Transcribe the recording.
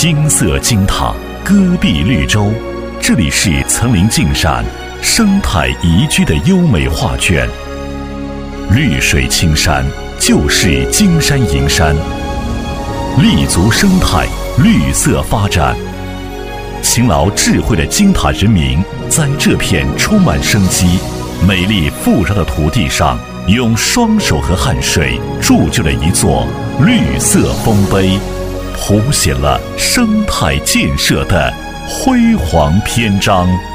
金色金塔，戈壁绿洲，这里是层林尽染、生态宜居的优美画卷。绿水青山就是金山银山，立足生态，绿色发展。勤劳智慧的金塔人民，在这片充满生机、美丽富饶的土地上，用双手和汗水铸就了一座绿色丰碑，谱写了生态建设的辉煌篇章。